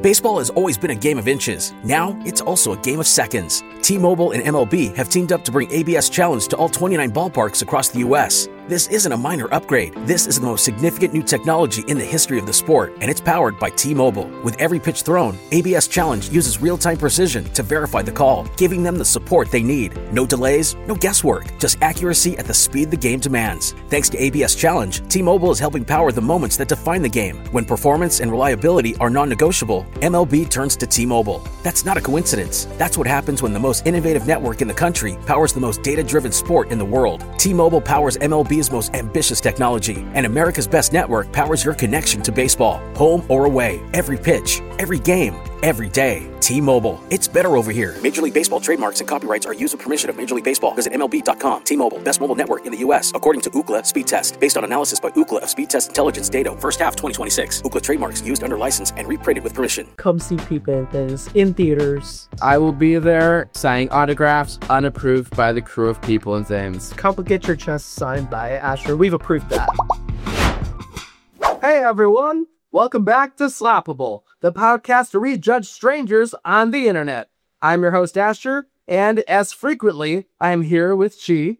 Baseball has always been a game of inches. Now, it's also a game of seconds. T-Mobile and MLB have teamed up to bring ABS Challenge to all 29 ballparks across the U.S. This isn't a minor upgrade. This is the most significant new technology in the history of the sport, and it's powered by T-Mobile. With every pitch thrown, ABS Challenge uses real-time precision to verify the call, giving them the support they need. No delays, no guesswork, just accuracy at the speed the game demands. Thanks to ABS Challenge, T-Mobile is helping power the moments that define the game. When performance and reliability are non-negotiable, MLB turns to T-Mobile. That's not a coincidence. That's what happens when the most innovative network in the country powers the most data-driven sport in the world. T-Mobile powers MLB's most ambitious technology, and America's best network powers your connection to baseball. Home or away, every pitch, every game, every day. T-Mobile. It's better over here. Major League Baseball trademarks and copyrights are used with permission of Major League Baseball. Visit MLB.com. T-Mobile. Best mobile network in the U.S. according to Ookla Speed Test. Based on analysis by Ookla of Speed Test Intelligence data. First half 2026. Ookla trademarks used under license and reprinted with permission. Come see People and Things in theaters. I will be there signing autographs unapproved by the crew of People and Things. Come get your chest signed by Asher. We've approved that. Hey everyone! Welcome back to Slappable, the podcast to rejudge strangers on the internet. I'm your host Asher, and as frequently, I'm here with Chi.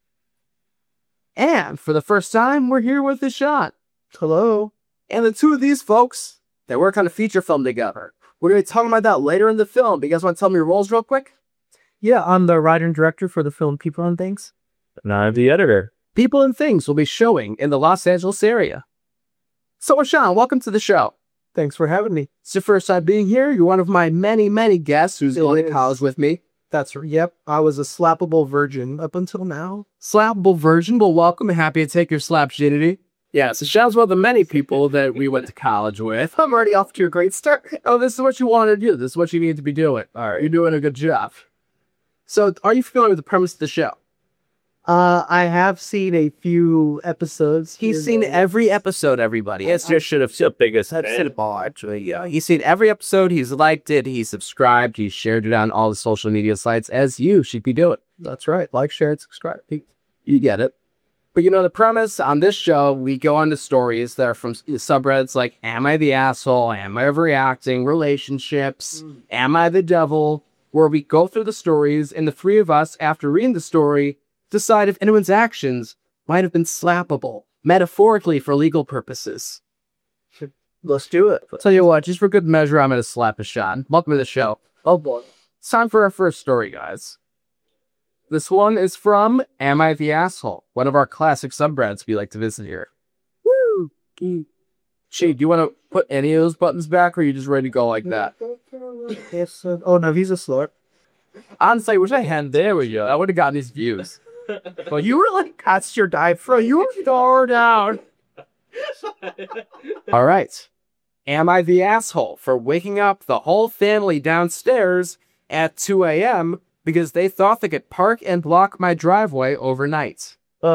And for the first time, we're here with Ishan. Hello. And the two of these folks, they work on a feature film together. We're going to be talking about that later in the film. You guys want to tell me your roles real quick? Yeah, I'm the writer and director for the film People and Things. And I'm the editor. People and Things will be showing in the Los Angeles area. So, Ishan, welcome to the show. Thanks for having me. It's your first time being here. You're one of my many, many guests who's going to college with me. That's right. Yep, I was a slappable virgin up until now. Slappable virgin. Well, welcome. Happy to take your slapshitty. Yeah, so Ishan's one of the many people that we went to college with. I'm already off to a great start. Oh, this is what you want to do. This is what you need to be doing. All right, you're doing a good job. So, are you familiar with the premise of the show? I have seen a few episodes. He's seen every episode, everybody. Yes, you should have the biggest fan. Actually, yeah. He's seen every episode. He's liked it. He's subscribed. He's shared it on all the social media sites, as you should be doing. That's right. Like, share, and subscribe. You get it. But you know, the premise on this show, we go on to stories that are from subreddits like, am I the asshole? Am I overreacting? Relationships? Am I the devil? Where we go through the stories, and the three of us, after reading the story, decide if anyone's actions might have been slappable, metaphorically for legal purposes. Let's do it. Tell you what, just for good measure, I'm going to slap Ishan. Welcome to the show. Oh boy. It's time for our first story, guys. This one is from Am I the Asshole? One of our classic subreddits we like to visit here. Woo! Chi, do you want to put any of those buttons back, or are you just ready to go like that? Yes, oh no, he's a slurp. Honestly, I wish I had there with you. I would have gotten these views. Well, you were like, that's your dive bro. You were far down. All right. Am I the asshole for waking up the whole family downstairs at 2 a.m. because they thought they could park and block my driveway overnight?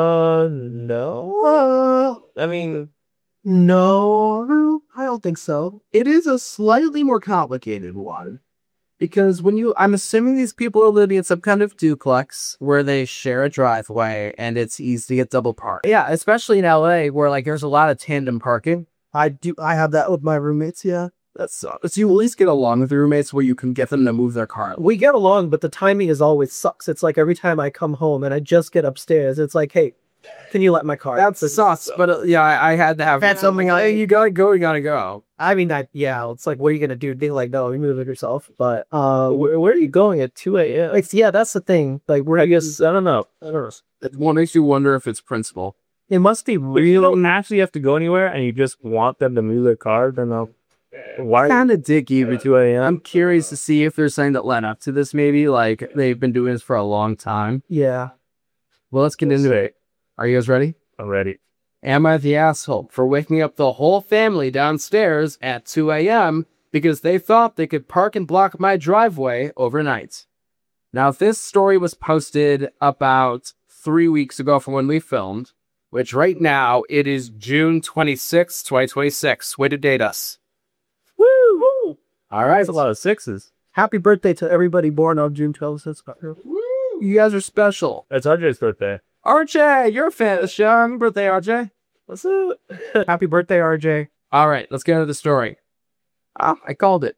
No. I mean, no, I don't think so. It is a slightly more complicated one. Because I'm assuming these people are living in some kind of duplex where they share a driveway and it's easy to get double parked. Yeah, especially in LA where like there's a lot of tandem parking. I have that with my roommates, yeah. That sucks. So you at least get along with your roommates where you can get them to move their car. We get along, but the timing is always sucks. It's like every time I come home and I just get upstairs, it's like, hey, can you let my car? That sucks, but yeah, I had to have something like, hey, you gotta go, you gotta go. I mean, it's like, what are you gonna do? They're like, no, you move it yourself. But where are you going at 2 a.m.? Like, yeah, that's the thing. Like, I guess I don't know. What makes you wonder if it's principle? It must be If real. you don't actually have to go anywhere, and you just want them to move their car, then why? Kind of dicky, Even 2 a.m. I'm curious to see if there's something that led up to this. Maybe like they've been doing this for a long time. Yeah. Well, let's get into it. Are you guys ready? I'm ready. Am I the asshole for waking up the whole family downstairs at 2 a.m. because they thought they could park and block my driveway overnight? Now, this story was posted about 3 weeks ago from when we filmed, which right now it is June 26, 2026. Way to date us. Woo! All right. That's a lot of sixes. Happy birthday to everybody born on June 12th. Woo! You guys are special. It's RJ's birthday. RJ, you're a fan of the show. Happy birthday, RJ. What's up? Happy birthday, RJ. All right, let's get into the story. Ah, I called it.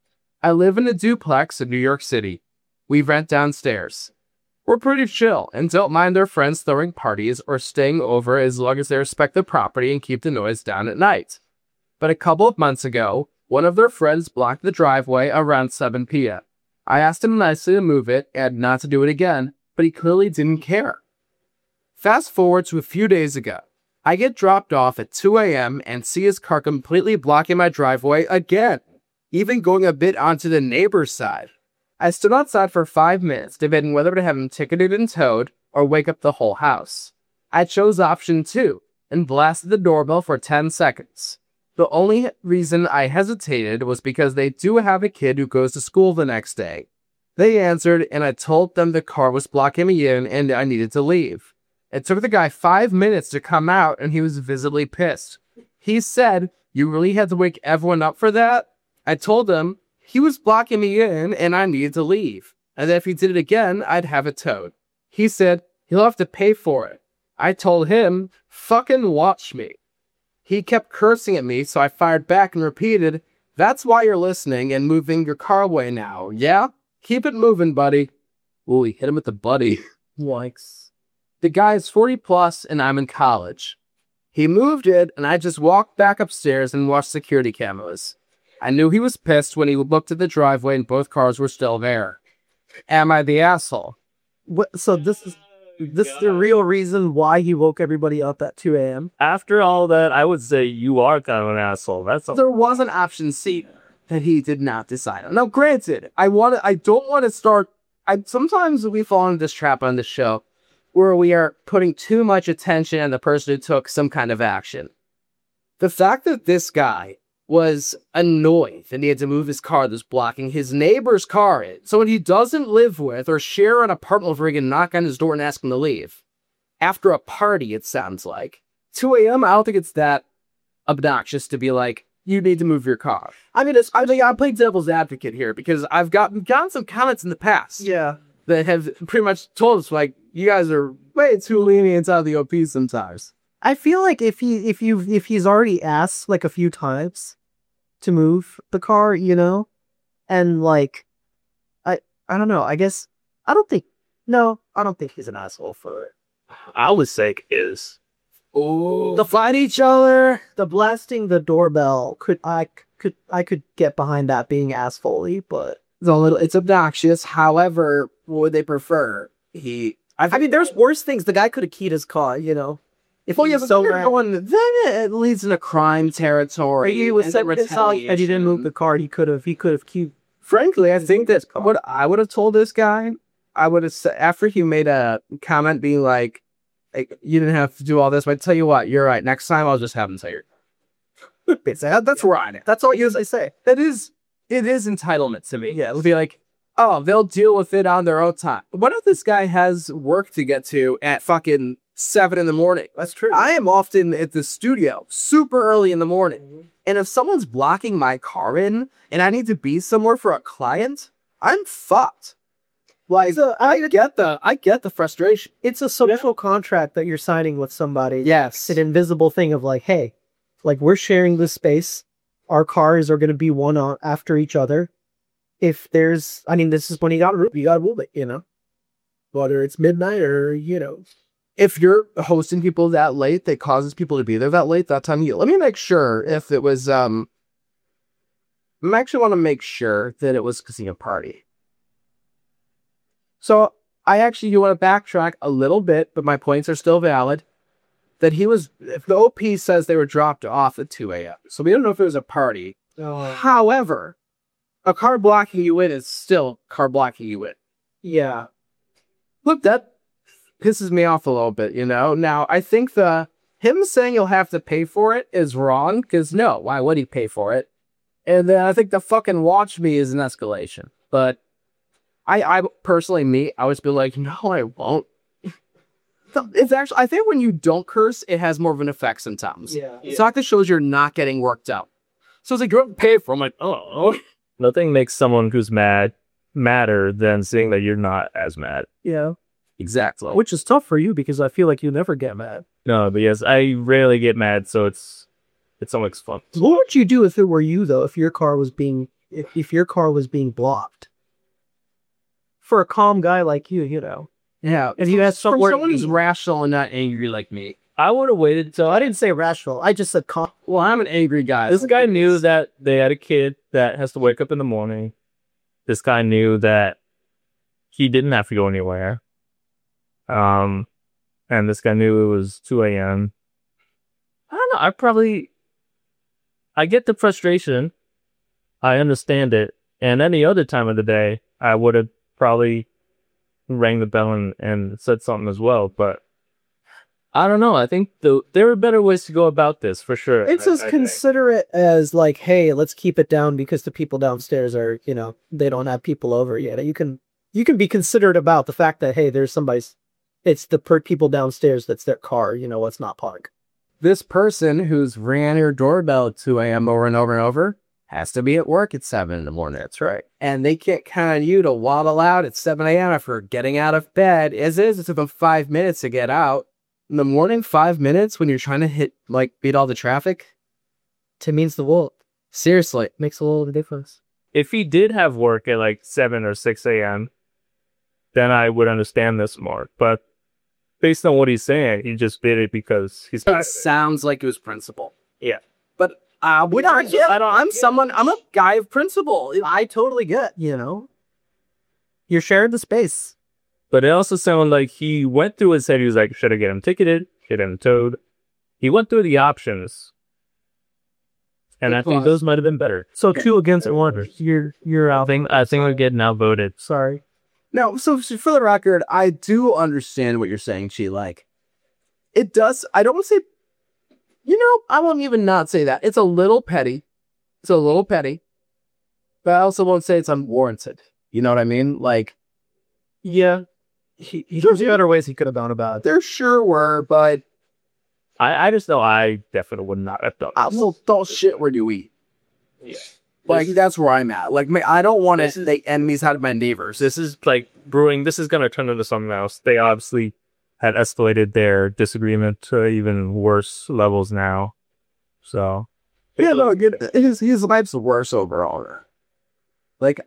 I live in a duplex in New York City. We rent downstairs. We're pretty chill and don't mind their friends throwing parties or staying over as long as they respect the property and keep the noise down at night. But a couple of months ago, one of their friends blocked the driveway around 7 p.m. I asked him nicely to move it and not to do it again, but he clearly didn't care. Fast forward to a few days ago. I get dropped off at 2 a.m. and see his car completely blocking my driveway again, even going a bit onto the neighbor's side. I stood outside for 5 minutes, debating whether to have him ticketed and towed or wake up the whole house. I chose option 2 and blasted the doorbell for 10 seconds. The only reason I hesitated was because they do have a kid who goes to school the next day. They answered, and I told them the car was blocking me in and I needed to leave. It took the guy 5 minutes to come out, and he was visibly pissed. He said, "You really had to wake everyone up for that?" I told him he was blocking me in and I needed to leave, and that if he did it again, I'd have it towed. He said, "He'll have to pay for it." I told him, "Fucking watch me." He kept cursing at me, so I fired back and repeated, "That's why you're listening and moving your car away now, yeah? Keep it moving, buddy." Ooh, he hit him with the buddy. Yikes. The guy is 40 plus and I'm in college. He moved it and I just walked back upstairs and watched security cameras. I knew he was pissed when he looked at the driveway and both cars were still there. Am I the asshole? So this is the real reason why he woke everybody up at 2 a.m. After all that, I would say you are kind of an asshole. There was an option C that he did not decide on. Now, granted, I don't want to start. Sometimes we fall into this trap on this show where we are putting too much attention on the person who took some kind of action. The fact that this guy was annoyed that he had to move his car that's blocking his neighbor's car in, someone he doesn't live with or share an apartment with, where he can knock on his door and ask him to leave. After a party, it sounds like. 2 a.m., I don't think it's that obnoxious to be like, you need to move your car. I mean, I play devil's advocate here because I've gotten some comments in the past. Yeah. That have pretty much told us, like, you guys are way too lenient on the OP sometimes. I feel like if he's already asked like a few times to move the car, you know, and like, I don't know. I guess I don't think he's an asshole for it. I would say is. Oh, the fight each other, the blasting the doorbell I could get behind that being assholey, but it's obnoxious. However, what would they prefer? I mean, there's worse things. The guy could have keyed his car, you know. Then it leads into crime territory. He was set pissed off and he didn't move the car. He could have keyed. Frankly, I think that what I would have told this guy, I would have said, after he made a comment being like, you didn't have to do all this, but I tell you what, you're right. Next time I'll just have him tell you. That's where I am. That's all you usually say. It is entitlement to me. Yeah, it'll be like, oh, they'll deal with it on their own time. What if this guy has work to get to at fucking 7 in the morning? That's true. I am often at the studio super early in the morning. Mm-hmm. And if someone's blocking my car in and I need to be somewhere for a client, I'm fucked. Like, I get the frustration. It's a social contract that you're signing with somebody. Yes. It's an invisible thing of like, hey, like we're sharing this space. Our cars are going to be one after each other. If there's, I mean, this is when you got to move it, you know, whether it's midnight or, you know. If you're hosting people that late, that causes people to be there that late, that time, let me make sure if it was, I actually want to make sure that it was casino party. So I do want to backtrack a little bit, but my points are still valid. That if the OP says they were dropped off at 2 a.m. So we don't know if it was a party. Oh. However, a car blocking you in is still car blocking you in. Yeah. Look, that pisses me off a little bit, you know? Now, I think him saying you'll have to pay for it is wrong, because no, why would he pay for it? And then I think the fucking watch me is an escalation. But I personally, I would be like, no, I won't. It's actually, I think when you don't curse, it has more of an effect sometimes. Yeah. It's like that shows you're not getting worked out. So it's like, you're pay for it. I'm like, oh. Nothing makes someone who's madder than seeing that you're not as mad. Yeah. Exactly. Which is tough for you because I feel like you never get mad. No, but yes, I rarely get mad, so it's It's always fun. What would you do if it were you though? If your car was being if your car was being blocked? For a calm guy like you, you know. Yeah. If you had From somewhere someone who's rational and not angry like me. I would have waited So till I didn't say rational. I just said calm. Well, I'm an angry guy. this guy knew that they had a kid that has to wake up in the morning. This guy knew that he didn't have to go anywhere. And this guy knew it was 2 a.m. I don't know. I get the frustration. I understand it. And any other time of the day, I would have probably rang the bell and said something as well. But I don't know. I think there are better ways to go about this for sure. It's I as think. considerate as like, hey, let's keep it down because the people downstairs are, you know, they don't have people over yet. You can be considerate about the fact that, hey, there's it's the people downstairs that's their car, you know, let's not park. This person who's ran your doorbell at 2 a.m. over and over and over has to be at work at 7 in the morning. That's right. And they can't count on you to waddle out at 7 a.m. after getting out of bed. It took them 5 minutes to get out. In the morning, 5 minutes when you're trying to beat all the traffic? To means the world. Seriously. Makes a little difference. If he did have work at like 7 or 6 a.m., then I would understand this more. But based on what he's saying, he just did it because he's. It sounds like it was principle. Yeah. But I'm a guy of principle. I totally get, you know. You're sharing the space. But it also sounded like he went through his head. He was like, should I get him ticketed? Get him towed? He went through the options. And I think those might have been better. So 2 against 1. You're out. I think we're getting outvoted. Sorry. No, so for the record, I do understand what you're saying, Chi. Like, it does. I don't want to say, I won't even not say that. It's a little petty. But I also won't say it's unwarranted. You know what I mean? Like, Yeah. There's better ways he could have gone about it. there sure were, but I just know I definitely would not have done this. don't shit where you eat. Yeah. Like, that's where I'm at. Like, I don't want to take enemies out of my neighbors. This is like brewing. This is going to turn into something else. They obviously had escalated their disagreement to even worse levels now. So, Yeah, no, his life's worse overall. Like,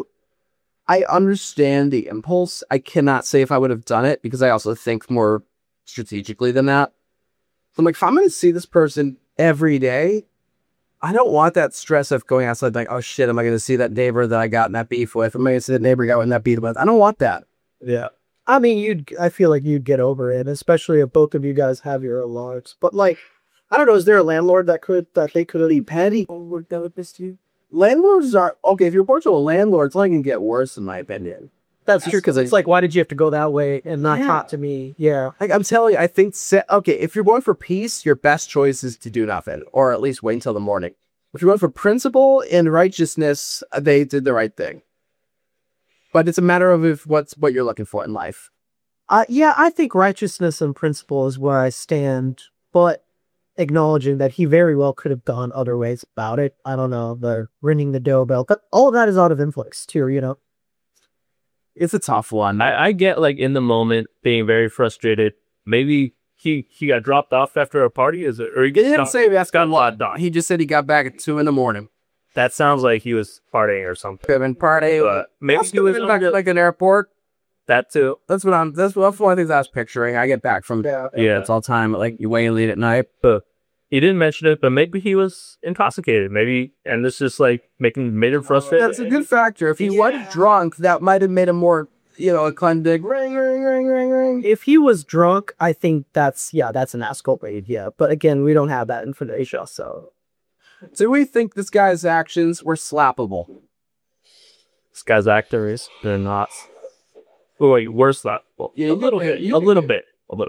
I understand the impulse. I cannot say if I would have done it because I also think more strategically than that. So I'm like, if I'm going to see this person every day, I don't want that stress of going outside like, oh shit, am I going to see that neighbor that I got in that beef with? Am I going to see that neighbor I got in that beef with? I don't want that. Yeah. I mean, I feel like you'd get over it, especially if both of you guys have your own lives. But like, I don't know, is there a landlord that they could be petty? That would miss you? Landlords are, okay, if you're born to a landlord, it's only going to get worse in my opinion. That's true, because it's like, why did you have to go that way and not talk to me? Yeah. Like, I'm telling you, I think, okay, if you're going for peace, your best choice is to do nothing, or at least wait until the morning. If you're going for principle and righteousness, they did the right thing. But it's a matter of what you're looking for in life. Yeah, I think righteousness and principle is where I stand, but acknowledging that he very well could have gone other ways about it. I don't know, the ringing the doorbell, but all of that is out of influx too, you know? It's a tough one. I get like in the moment being very frustrated. Maybe he got dropped off after a party, or he didn't say that's got a lot done. He just said he got back at 2 a.m. That sounds like he was partying or something. Could have been partying. But maybe he was back at like an airport. That too. That's one of the things I was picturing. I get back from it's all time. Like you wait late at night. But he didn't mention it. But maybe he was intoxicated. Maybe, and this just like made him frustrated. That's a good factor. If he was drunk, that might have made him more, inclined to ring, ring, ring, ring, ring. If he was drunk, I think that's an escapade. Yeah, but again, we don't have that information. So we think this guy's actions were slappable? This guy's actors, they're not. Oh, wait, worse slappable. Yeah, a little bit.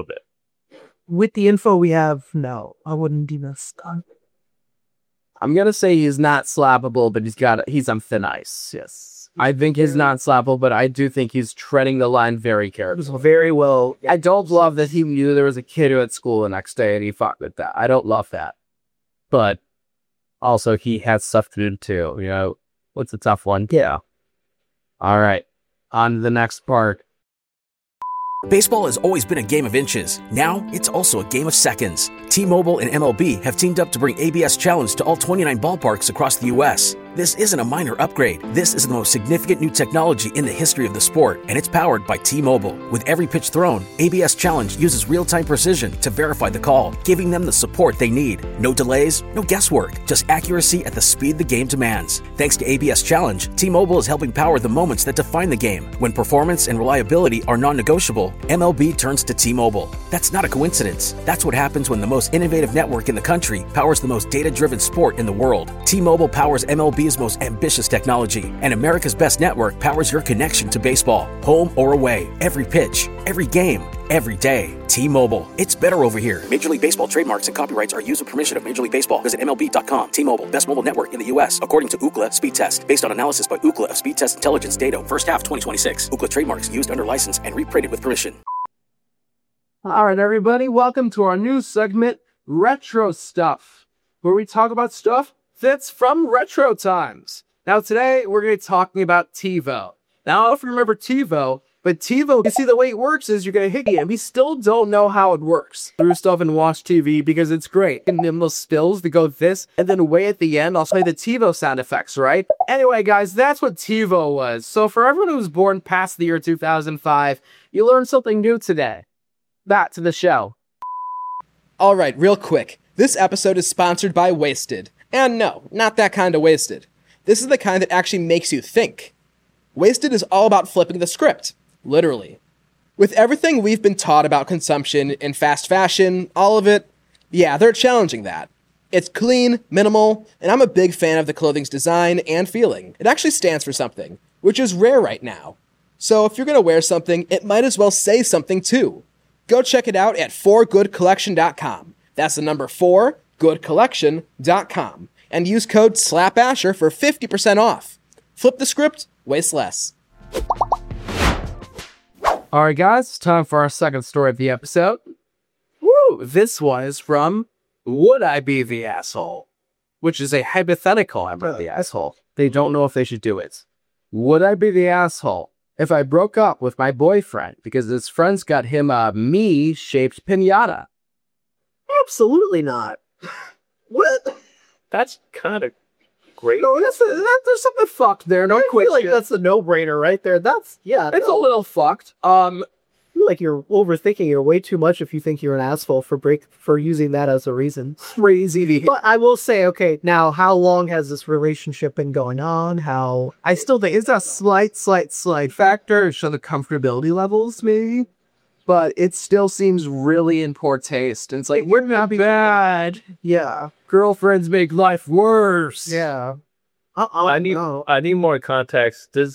With the info we have, no, I wouldn't do this. I'm gonna say he's not slappable, but he's on thin ice. Yes, I think he's not slappable, but I do think he's treading the line very carefully. Very well. I don't love that he knew there was a kid who at school the next day and he fucked with that. I don't love that, but also he has stuff to do too. What's a tough one? Yeah. All right, on to the next part. Baseball has always been a game of inches. Now, it's also a game of seconds. T-Mobile and MLB have teamed up to bring ABS Challenge to all 29 ballparks across the U.S. This isn't a minor upgrade. This is the most significant new technology in the history of the sport, and it's powered by T-Mobile. With every pitch thrown, ABS Challenge uses real-time precision to verify the call, giving them the support they need. No delays, no guesswork, just accuracy at the speed the game demands. Thanks to ABS Challenge, T-Mobile is helping power the moments that define the game. When performance and reliability are non-negotiable, MLB turns to T-Mobile. That's not a coincidence. That's what happens when the most innovative network in the country powers the most data-driven sport in the world. T-Mobile powers MLB's most ambitious technology, and America's best network powers your connection to baseball, home or away, every pitch, every game, every day. T-Mobile. It's better over here. Major League Baseball trademarks and copyrights are used with permission of Major League Baseball. Visit MLB.com. T-Mobile, best mobile network in the U.S. according to Ookla Speed Test. Based on analysis by Ookla of Speed Test Intelligence data, first half 2026. Ookla trademarks used under license and reprinted with permission. All right, everybody, welcome to our new segment, Retro Stuff, where we talk about stuff that's from retro times. Now, today, we're going to be talking about TiVo. Now, I don't know if you remember TiVo, but TiVo, you see, the way it works is you're going to hit it, and we still don't know how it works through stuff and watch TV because it's great. And then those stills to go this, and then way at the end, I'll play the TiVo sound effects, right? Anyway, guys, that's what TiVo was. So for everyone who was born past the year 2005, you learned something new today. Back to the show. All right, real quick. This episode is sponsored by Wasted. And no, not that kind of wasted. This is the kind that actually makes you think. Wasted is all about flipping the script, literally. With everything we've been taught about consumption in fast fashion, all of it, yeah, they're challenging that. It's clean, minimal, and I'm a big fan of the clothing's design and feeling. It actually stands for something, which is rare right now. So if you're gonna wear something, it might as well say something too. Go check it out at 4goodcollection.com. That's the number 4goodcollection.com. And use code SLAPASHER for 50% off. Flip the script, waste less. All right, guys, it's time for our second story of the episode. Woo! This one is from Would I Be the Asshole? Which is a hypothetical, I'm the asshole. They don't know if they should do it. Would I be the asshole if I broke up with my boyfriend because his friends got him a me-shaped piñata? Absolutely not. What? That's kind of great. No, there's something fucked there. No I feel like question. that's a no-brainer right there. That's, yeah. It's a no. little fucked. I feel like you're overthinking it way too much if you think you're an asshole for using that as a reason. Crazy. But I will say, okay, now how long has this relationship been going on? I still think it's a slight Factor show the comfortability levels, maybe. But it still seems really in poor taste. And it's like, we're not bad. Yeah. Girlfriends make life worse. Yeah. I need more context. Did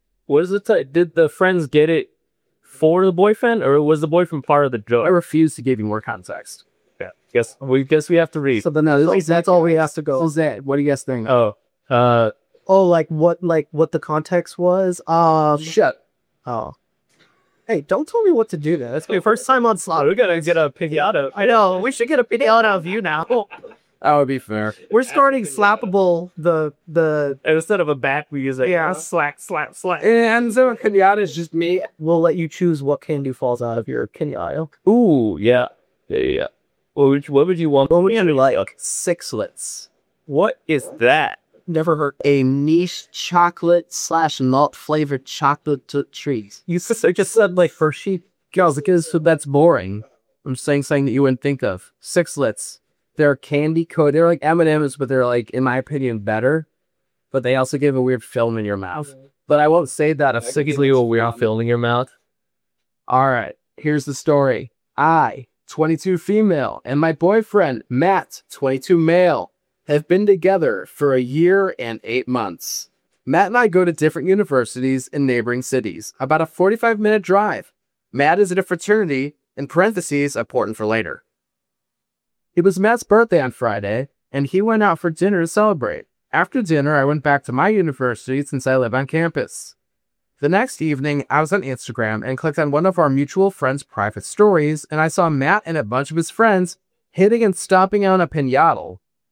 the friends get it for the boyfriend, or was the boyfriend part of the joke? I refuse to give you more context. Yeah. Guess we have to read. So then that's all we have to go. Jose, what do you guys think? Like what the context was? Shut. Oh. Hey, don't tell me what to do. That's my first time on slot. We're gonna get a piñata. I know. We should get a piñata of you now. That would be fair. We're starting slappable the And instead of a bat, we use a slap. And so piñata is just me. We'll let you choose what candy falls out of your piñata. Ooh, yeah. What would you want? What would you like? Sixlets. What is that? Never heard. A niche chocolate / malt flavored chocolate trees. You just said like Hershey. Girls, because that's boring. I'm saying something that you wouldn't think of. Sixlets. They're candy coated. They're like M&Ms, but they're like, in my opinion, better. But they also give a weird film in your mouth. But I won't say that. If Sickly a weird film in your mouth. All right, here's the story. I, 22 female, and my boyfriend, Matt, 22 male, have been together for 1 year and 8 months. Matt and I go to different universities in neighboring cities, about a 45-minute drive. Matt is at a fraternity, in parentheses, important for later. It was Matt's birthday on Friday, and he went out for dinner to celebrate. After dinner, I went back to my university since I live on campus. The next evening, I was on Instagram and clicked on one of our mutual friends' private stories, and I saw Matt and a bunch of his friends hitting and stomping on a piñata.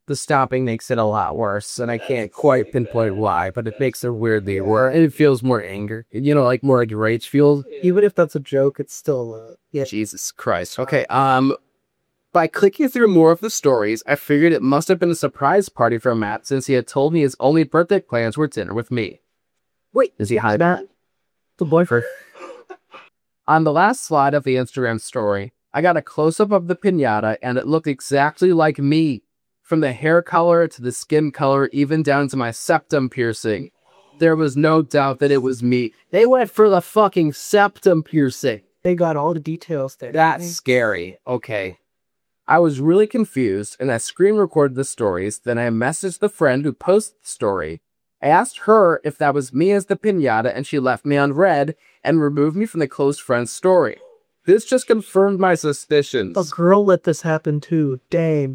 The stopping makes it a lot worse, and I can't quite pinpoint why, but it makes it weirdly worse. It feels more anger, like more like rage fuel. Even if that's a joke, it's still yeah. Jesus Christ. Okay, by clicking through more of the stories, I figured it must have been a surprise party for Matt since he had told me his only birthday plans were dinner with me. Wait, is he high? Matt, the boyfriend. On the last slide of the Instagram story, I got a close-up of the piñata, and it looked exactly like me. From the hair color to the skin color, even down to my septum piercing. There was no doubt that it was me. They went for the fucking septum piercing. They got all the details there. That's scary. Okay. I was really confused, and I screen recorded the stories. Then I messaged the friend who posted the story. I asked her if that was me as the piñata, and she left me on red and removed me from the close friend's story. This just confirmed my suspicions. A girl let this happen too. Damn.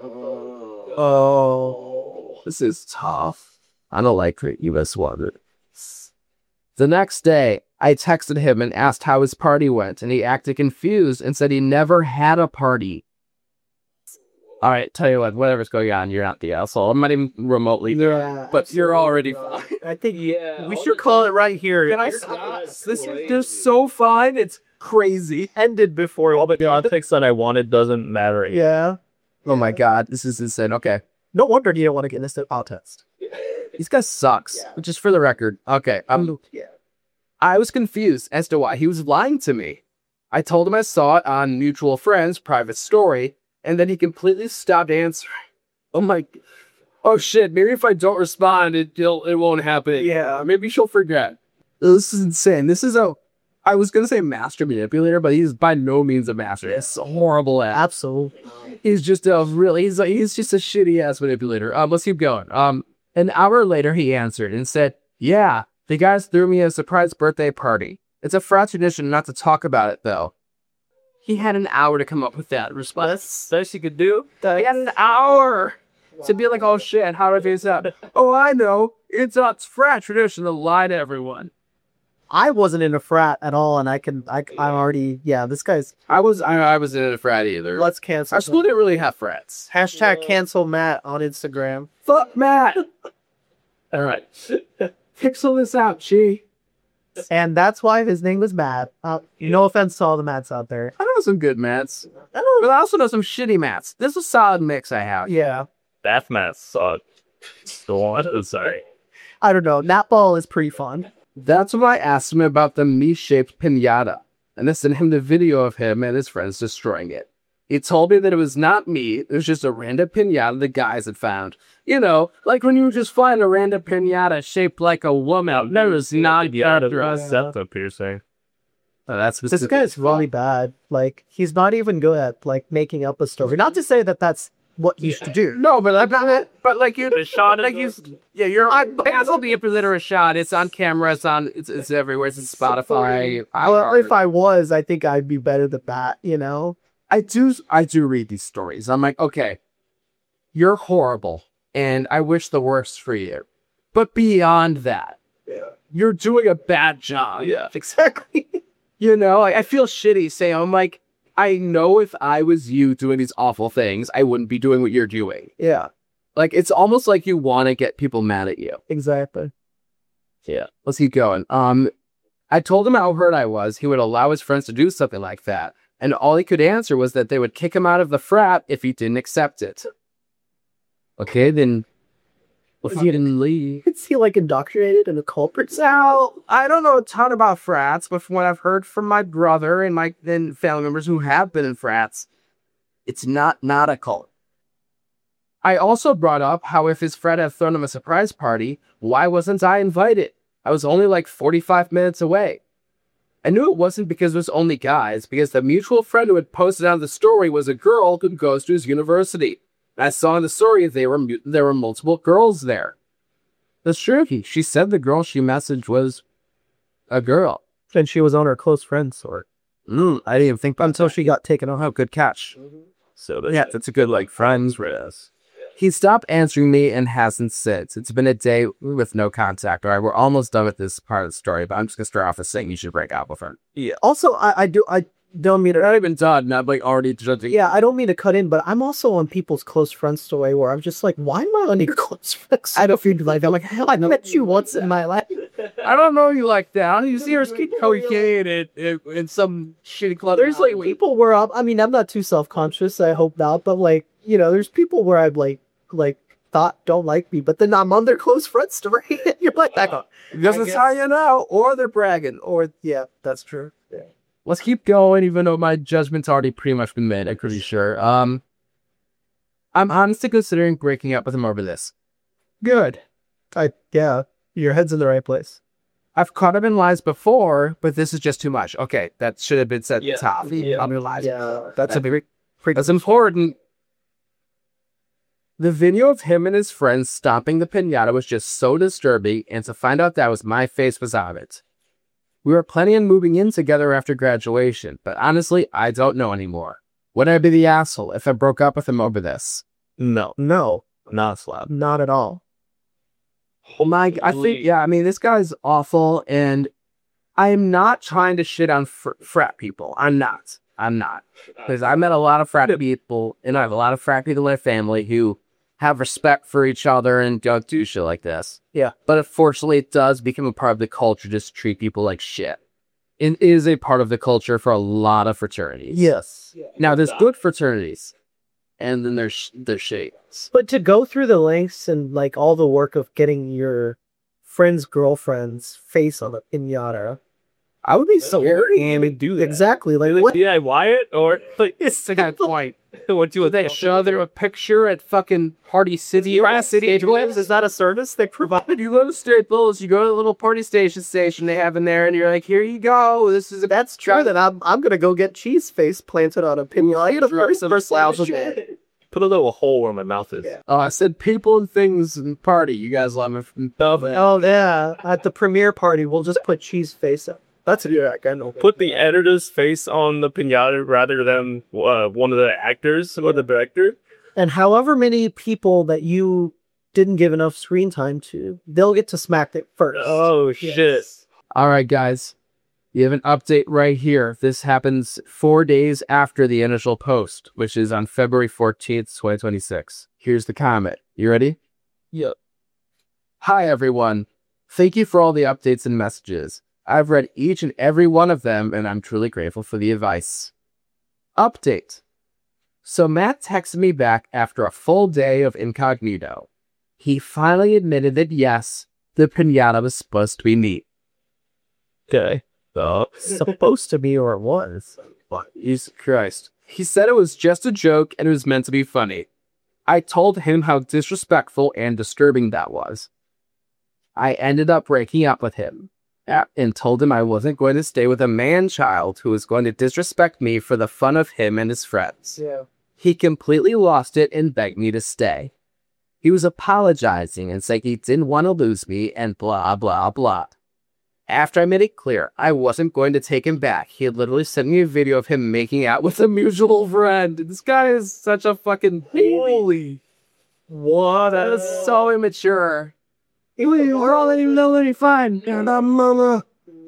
Oh, this is tough. I don't like it. You just wanted. The next day, I texted him and asked how his party went, and he acted confused and said he never had a party. All right, tell you what, whatever's going on, you're not the asshole. I'm not even remotely, but you're already fine. I think we should call it right here. Can I stop? This is just so fine. It's crazy. Ended before All the context that I wanted doesn't matter. Yeah. Oh my god, this is insane. Okay. No wonder you don't want to get this test. These guys sucks, which is for the record. Okay. I was confused as to why he was lying to me. I told him I saw it on Mutual Friends' private story, and then he completely stopped answering. Oh shit, maybe if I don't respond, it won't happen. Yeah. Maybe she'll forget. This is insane. I was going to say master manipulator, but he's by no means a master. It's a horrible ass. Absolutely. He's just he's just a shitty ass manipulator. Let's keep going. An hour later, he answered and said, "Yeah, the guys threw me a surprise birthday party. It's a frat tradition not to talk about it, though." He had an hour to come up with that response. That's he could do. He had an hour to be like, "Oh shit, how do I face that?" Oh, I know. It's a frat tradition to lie to everyone. I wasn't in a frat at all, and I'm already, this guy's. I wasn't in a frat either. Let's cancel. Our school didn't really have frats. Hashtag cancel Matt on Instagram. Fuck Matt. All right. Pixel this out, Chi. And that's why his name was Matt. No offense to all the Matts out there. I know some good Matts. But I also know some shitty Matts. This is a solid mix I have. Yeah. That math sucked. Go on. Sorry. I don't know. Nat ball is pretty fun. That's when I asked him about the me-shaped piñata, and I sent him the video of him and his friends destroying it. He told me that it was not me, it was just a random piñata the guys had found. Like when you just find a random piñata shaped like a woman. That was not Septum piercing. This guy's really bad. Like, he's not even good at, making up a story. Not to say that that's what you should do. No, but like you, you're on the Ippolita Rashad. It's on camera. It's everywhere. It's on Spotify. Well, if I was, I think I'd be better than that. I do read these stories. I'm like, okay, you're horrible, and I wish the worst for you. But beyond that, you're doing a bad job. Yeah, exactly. I feel shitty saying, I'm like, I know if I was you doing these awful things, I wouldn't be doing what you're doing. Yeah. Like, it's almost like you want to get people mad at you. Exactly. Yeah. Let's keep going. I told him how hurt I was. He would allow his friends to do something like that. And all he could answer was that they would kick him out of the frat if he didn't accept it. Okay, then he didn't leave. Is he indoctrinated in a culprit? Now, I don't know a ton about frats, but from what I've heard from my brother and my family members who have been in frats, it's not a cult. I also brought up how if his frat had thrown him a surprise party, why wasn't I invited? I was only 45 minutes away. I knew it wasn't because it was only guys, because the mutual friend who had posted on the story was a girl who goes to his university. I saw in the story there were multiple girls there. That's true. She said the girl she messaged was a girl. And she was on her close friend sort. I didn't even think about until she got taken off. Oh, good catch. So that's a good friends with us. He stopped answering me and hasn't since. It's been a day with no contact. All right, we're almost done with this part of the story, but I'm just gonna start off with saying you should break up with her. Yeah. Also, I don't mean They're to. not even done. I'm like already judging. Yeah, I don't mean to cut in, but I'm also on people's close friends story where I'm just like, why am I on your close friends? I don't feel like I'm like, hell, I met you once in my life. I don't know you like that. You see her cocaine in some shitty club. There's like people where I'm not too self-conscious. I hope not, but like, there's people where I'm like thought don't like me, but then I'm on their close friends story. You're like, back up. Because it's how you know, or they're bragging. Or yeah, that's true. Yeah. Let's keep going, even though my judgment's already pretty much been made. I'm pretty sure. I'm honestly considering breaking up with him over this. Good. Yeah, your head's in the right place. I've caught him in lies before, but this is just too much. Okay, that should have been said at the top. I'm in lies. Yeah, That's important. The video of him and his friends stomping the pinata was just so disturbing, and to find out that was my face was out of it. We were planning on moving in together after graduation, but honestly, I don't know anymore. Would I be the asshole if I broke up with him over this? No, No, not slap. not at all. Oh my, this guy's awful, and I'm not trying to shit on frat people. I'm not. Because I met a lot of frat people, and I have a lot of frat people in my family who have respect for each other and don't do shit like this. Yeah. But unfortunately, it does become a part of the culture just to treat people like shit. It is a part of the culture for a lot of fraternities. Yes. Now, there's good fraternities, and then there's shades. But to go through the lengths and like all the work of getting your friend's girlfriend's face on a pinata, I would be scared. And do that. exactly. Like what? DIY it or like It's a good point. what do They show them a picture at fucking Party City. Is that a service they provide? You go to Staples, you go to the little party station they have in there, and you're like, here you go. This is That's true. That I'm gonna go get cheese face planted on a pinata first. Put a little hole where my mouth is. Oh, I said people and things and party. You guys let me. Oh yeah, at the premiere party, we'll just put cheese face up. That's I know. Put the editor's face on the pinata rather than one of the actors or the director. And however many people that you didn't give enough screen time to, they'll get to smack it first. Oh shit! All right, guys. You have an update right here. This happens 4 days after the initial post, which is on February 14th, 2026. Here's the comment. You ready? Yep. Hi, everyone. Thank you for all the updates and messages. I've read each and every one of them, and I'm truly grateful for the advice. Update. So Matt texted me back after a full day of incognito. He finally admitted that yes, the pinata was supposed to be neat. Okay. Supposed to be, or it was. Jesus Christ. He said it was just a joke and it was meant to be funny. I told him how disrespectful and disturbing that was. I ended up breaking up with him and told him I wasn't going to stay with a man-child who was going to disrespect me for the fun of him and his friends. Yeah. He completely lost it and begged me to stay. He was apologizing and saying he didn't want to lose me and blah, blah, blah. After I made it clear I wasn't going to take him back, he had literally sent me a video of him making out with a mutual friend. This guy is such a fucking holy. What? That is so immature. We're all letting you know that you're fine. Wow.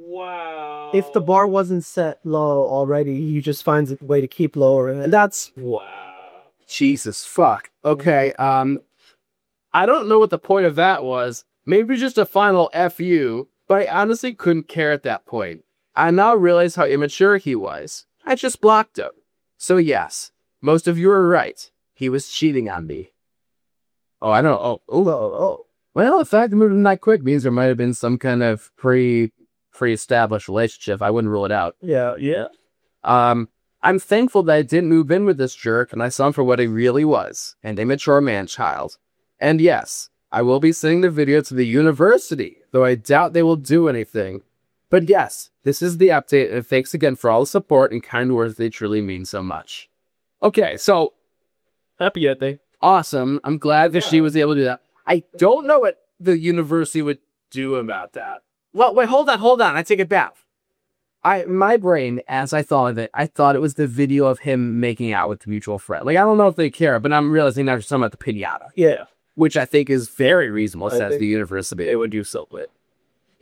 If the bar wasn't set low already, he just finds a way to keep lowering it. That's Wow. Jesus fuck. Okay, I don't know what the point of that was. Maybe just a final F you, but I honestly couldn't care at that point. I now realize how immature he was. I just blocked him. So yes, most of you are right. He was cheating on me. Oh, I don't know. Oh. Well, the fact that moving that quick means there might have been some kind of pre-established relationship. I wouldn't rule it out. yeah. I'm thankful that I didn't move in with this jerk and I saw him for what he really was, an immature man-child. And yes, I will be sending the video to the university, though I doubt they will do anything. But yes, this is the update, and thanks again for all the support and kind words. They truly mean so much. Okay, so Happy birthday. awesome. I'm glad that she was able to do that. I don't know what the university would do about that. Well, wait, hold on. I take it back. My brain, as I thought of it, I thought it was the video of him making out with the mutual friend. Like, I don't know if they care, but I'm realizing now there's something about the pinata. Yeah. Which I think is very reasonable, says think the university. It would do so with.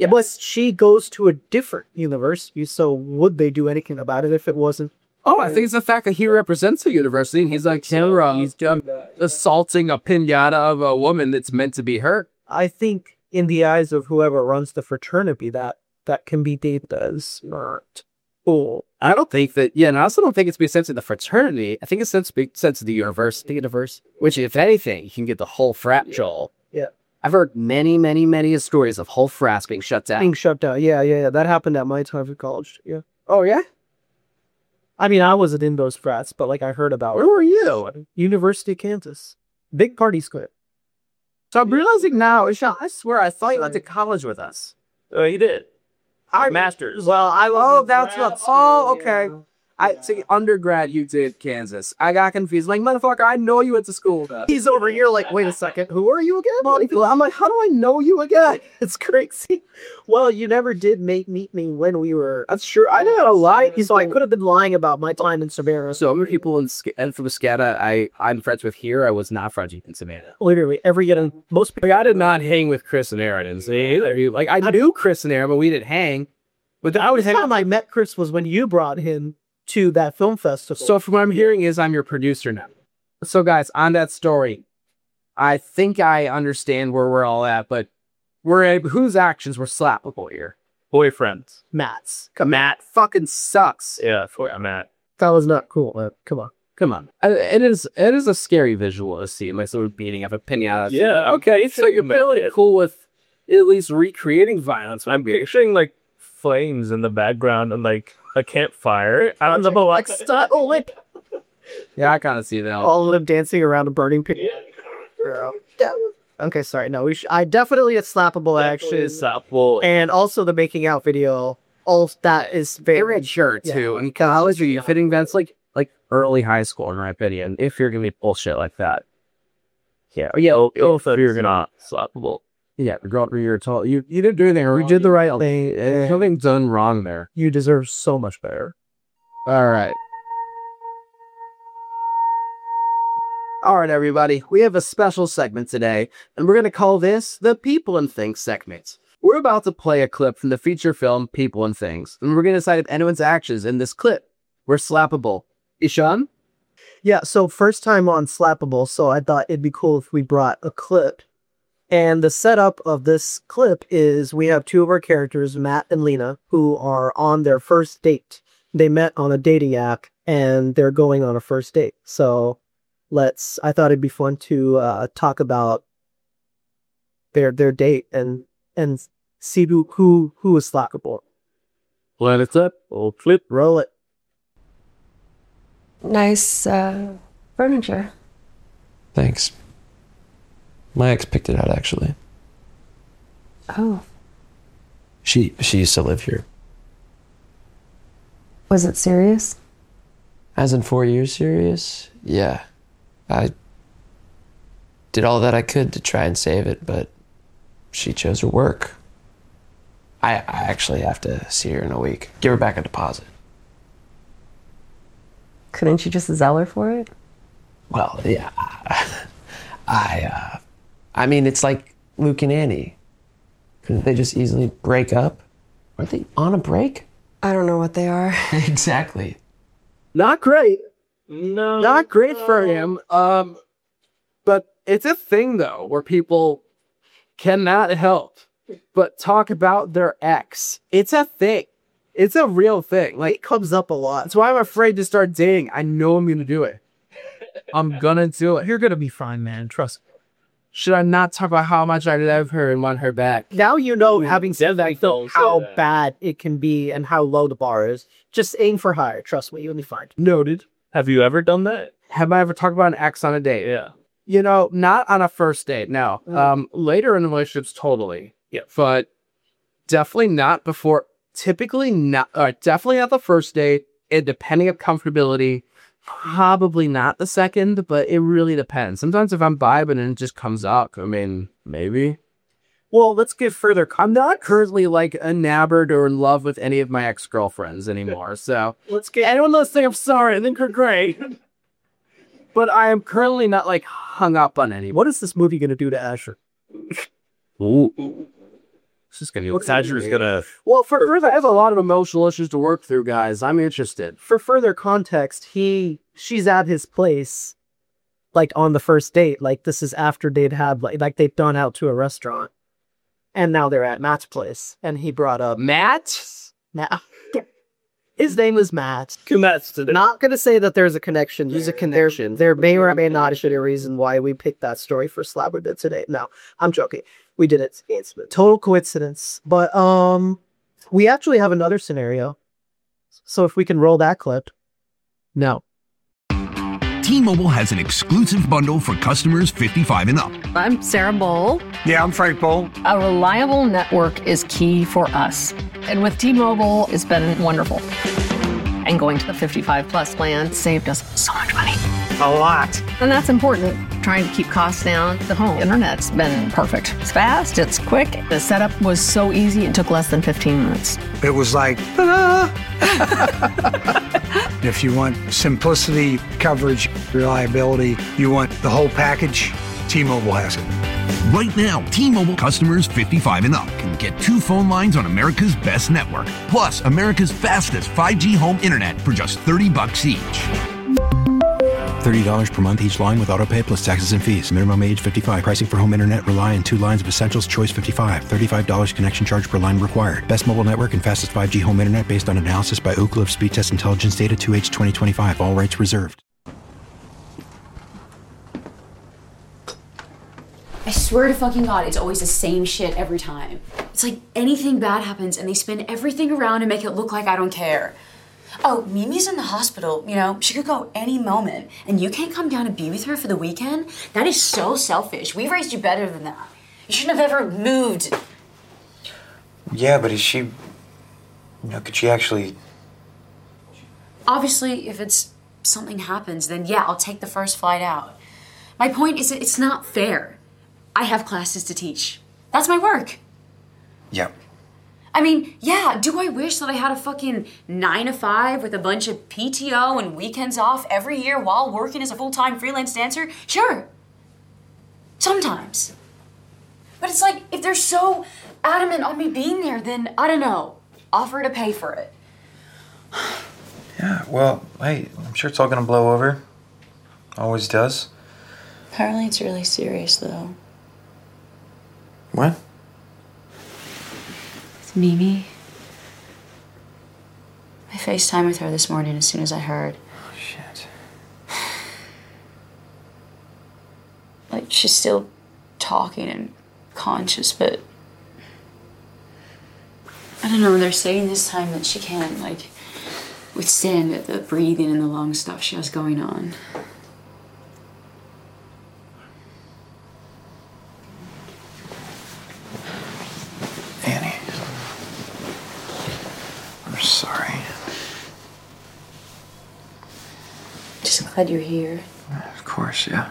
Yeah, but she goes to a different university, so would they do anything about it if it wasn't? Oh, I think it's the fact that he represents the university and he's like, he's assaulting a pinata of a woman that's meant to be hurt. I think in the eyes of whoever runs the fraternity, that can be deemed as not cool. I don't think that, and I also don't think it's be sense of the fraternity. I think it's sense of the university, which, if anything, you can get the whole frat Joel. Yeah. I've heard many, many, many stories of whole frats being shut down. Yeah. That happened at my time of college. Yeah. Oh, yeah? I mean, I wasn't in those frats, but like I heard about Where were you? University of Kansas. Big party square. So I'm realizing now, Ishan, I swear I thought you went to college with us. Oh, you did. Our masters. Well, okay. I see undergrad you did Kansas. I got confused. Like, motherfucker, I know you went to school with us. He's over here like, wait a second, who are you again? I'm like, how do I know you again? It's crazy. Well, you never did meet me when we were... That's true. I didn't lie. So I could have been lying about my time in Savannah. So many people from Scada I'm friends with here. I was not friends with in Savannah. Literally, most people... Like, I did not hang with Chris and Aaron and say, like, I knew Chris and Aaron, but we didn't hang. But I would hang. The time I met Chris was when you brought him to that film festival. So from what I'm hearing is I'm your producer now. So guys, on that story, I think I understand where we're all at, but whose actions were slappable here? Boyfriends. Matt's. Matt fucking sucks. Yeah, Matt. That was not cool. Come on. It is a scary visual to see my sort of beating up a pinata. Yeah, okay. So you're really cool with at least recreating violence. I'm picturing like flames in the background and like a campfire. I don't know what. Yeah, I kind of see that. All of them dancing around a burning pig. Okay, sorry. No, I definitely it's slappable actions. Slappable. And also the making out video. All that is very red shirt too. And college are you fitting events like early high school in my opinion. If you're gonna be bullshit like that. Yeah. If you're not slappable. Yeah, the girl you're tall. You didn't do anything wrong. You did the right thing. Nothing done wrong there. You deserve so much better. All right. All right, everybody. We have a special segment today, and we're going to call this the People and Things segment. We're about to play a clip from the feature film People and Things, and we're going to decide if anyone's actions in this clip were slappable. Ishan? Yeah, so first time on Slappable, so I thought it'd be cool if we brought a clip. And the setup of this clip is we have two of our characters, Matt and Lena, who are on their first date. They met on a dating app, and they're going on a first date. So I thought it'd be fun to talk about their date and see who is slackable. Let it up. Old clip. Roll it. Nice furniture. Thanks. My ex picked it out, actually. Oh. She used to live here. Was it serious? As in 4 years serious? Yeah. I did all that I could to try and save it, but she chose her work. I actually have to see her in a week. Give her back a deposit. Couldn't you just sell her for it? Well, yeah. I mean, it's like Luke and Annie. Couldn't they just easily break up? Aren't they on a break? I don't know what they are. Exactly. Not great. No. Not great for him. But it's a thing, though, where people cannot help but talk about their ex. It's a thing. It's a real thing. Like, It comes up a lot. that's why I'm afraid to start dating. I know I'm going to do it. I'm going to do it. You're gonna be fine, man. Trust me. Should I not talk about how much I love her and want her back? Now you know, having said that, don't say how that. bad it can be and how low the bar is. Just aim for higher. Trust me, you'll be fine. Noted. Have you ever done that? Have I ever talked about an ex on a date? Yeah. You know, not on a first date, no. Later in the relationships, totally. Yeah. But definitely not before. Typically not. Definitely not the first date. And depending on comfortability, probably not the second. But it really depends. Sometimes if I'm vibing and it just comes up, I mean, maybe. Well, let's get further. I'm not currently like enamored or in love with any of my ex-girlfriends anymore. So Let's get. anyone listening, I'm sorry. I think you're great. But I am currently not like hung up on anyone. What is this movie gonna do to Asher? Ooh. It's just gonna. Tadger's gonna. Well, for I have a lot of emotional issues to work through, guys. I'm interested. For further context, she's at his place, like on the first date. Like this is after they'd had like they'd gone out to a restaurant, and now they're at Matt's place, and he brought up Matt. His name was Matt. Kumetsu. Not gonna say that there's a connection. There's a connection. There may or may not be a reason why we picked that story for Slabber today. No, I'm joking. We did it. It's total coincidence. But we actually have another scenario. So if we can roll that clip. No. T-Mobile has an exclusive bundle for customers 55 and up. I'm Sarah Bowl. Yeah, I'm Frank Bowl. A reliable network is key for us. And with T-Mobile, it's been wonderful. And going to the 55 plus plan saved us so much money. A lot. And that's important. Trying to keep costs down. The home internet's been perfect. It's fast, it's quick. The setup was so easy, it took less than 15 minutes. It was like, ta-da! If you want simplicity, coverage, reliability, you want the whole package, T-Mobile has it. Right now, T-Mobile customers 55 and up can get 2 phone lines on America's best network, plus America's fastest 5G home internet for just $30 each. $30 per month each line with autopay plus taxes and fees. Minimum age 55. Pricing for home internet rely on 2 lines of Essentials Choice 55. $35 connection charge per line required. Best mobile network and fastest 5G home internet based on analysis by Ookla of Speed Test Intelligence data 2H 2025. All rights reserved. I swear to fucking God, it's always the same shit every time. It's like anything bad happens and they spin everything around and make it look like I don't care. Oh, Mimi's in the hospital, you know, she could go any moment, and you can't come down and be with her for the weekend? That is so selfish. We raised you better than that. You shouldn't have ever moved. Yeah, but is she, you know, could she actually... Obviously, if something happens, then yeah, I'll take the first flight out. My point is that it's not fair. I have classes to teach. That's my work. Yeah. I mean, yeah, do I wish that I had a fucking 9 to 5 with a bunch of PTO and weekends off every year while working as a full-time freelance dancer? Sure. Sometimes. But it's like, if they're so adamant on me being there, then, I don't know, offer to pay for it. Yeah, well, hey, I'm sure it's all gonna blow over. Always does. Apparently it's really serious, though. What? Mimi. I FaceTimed with her this morning as soon as I heard. Oh, shit. Like, she's still talking and conscious, but... I don't know, they're saying this time that she can't, like, withstand the breathing and the lung stuff she has going on. Annie. I'm sorry. Just glad you're here. Of course, yeah.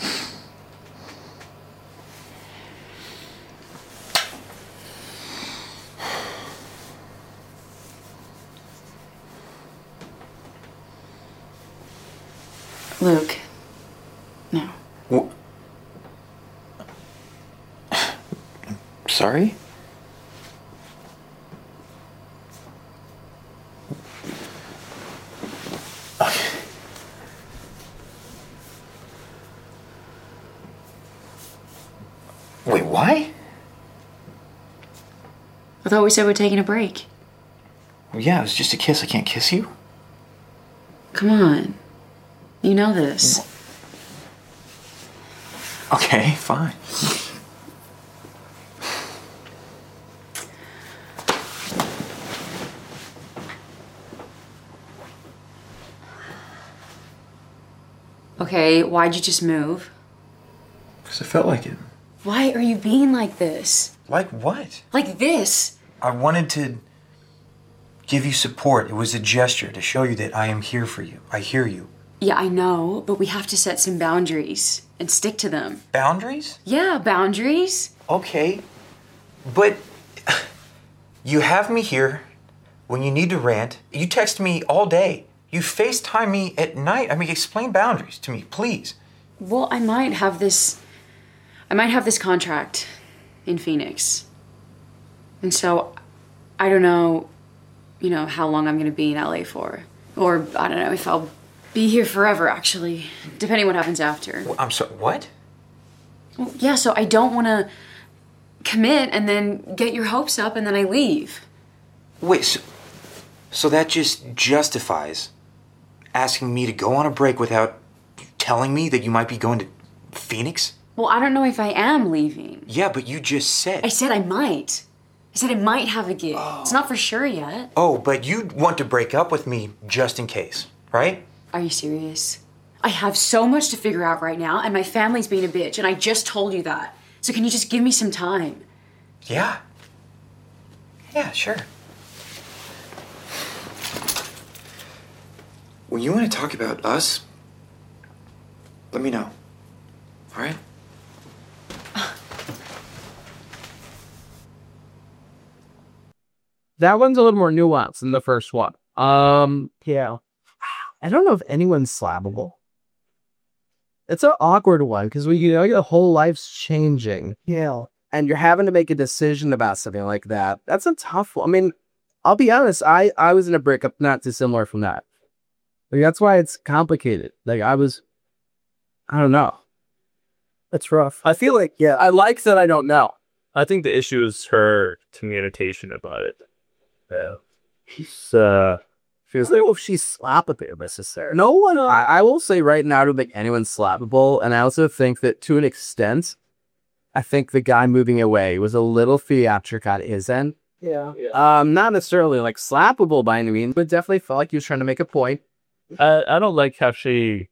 Luke. No. Sorry? Wait, what? I thought we said we're taking a break. Well, yeah, it was just a kiss. I can't kiss you? Come on. You know this. Okay, fine. Okay, why'd you just move? Because I felt like it. Why are you being like this? Like what? Like this? I wanted to give you support. It was a gesture to show you that I am here for you. I hear you. Yeah, I know, but we have to set some boundaries and stick to them. Boundaries? Yeah, boundaries. Okay, but you have me here when you need to rant. You text me all day. You FaceTime me at night. I mean, explain boundaries to me, please. Well, I might have this contract in Phoenix. And so I don't know, how long I'm gonna be in LA for. Or I don't know if I'll be here forever, actually, depending what happens after. I'm sorry, what? Well, yeah, so I don't want to commit and then get your hopes up and then I leave. Wait, so that just justifies asking me to go on a break without telling me that you might be going to Phoenix? Well, I don't know if I am leaving. Yeah, but you just said. I said I might. I said I might have a gig. It's not for sure yet. Oh, but you'd want to break up with me just in case, right? Are you serious? I have so much to figure out right now, and my family's being a bitch, and I just told you that. So can you just give me some time? Yeah. Yeah, sure. When you want to talk about us, let me know. All right? That one's a little more nuanced than the first one. Yeah. I don't know if anyone's slappable. It's an awkward one because your whole life's changing. Yeah. And you're having to make a decision about something like that. That's a tough one. I mean, I'll be honest, I was in a breakup not dissimilar from that. Like, that's why it's complicated. Like, I don't know. That's rough. I feel like, I like that I don't know. I think the issue is her communication about it. Yeah. Feels like, she's slappable necessarily. No one, I will say right now, I don't think anyone's slappable. And I also think that to an extent, I think the guy moving away was a little theatric on his end. Yeah. Not necessarily like slappable by any means, but definitely felt like he was trying to make a point. I don't like how she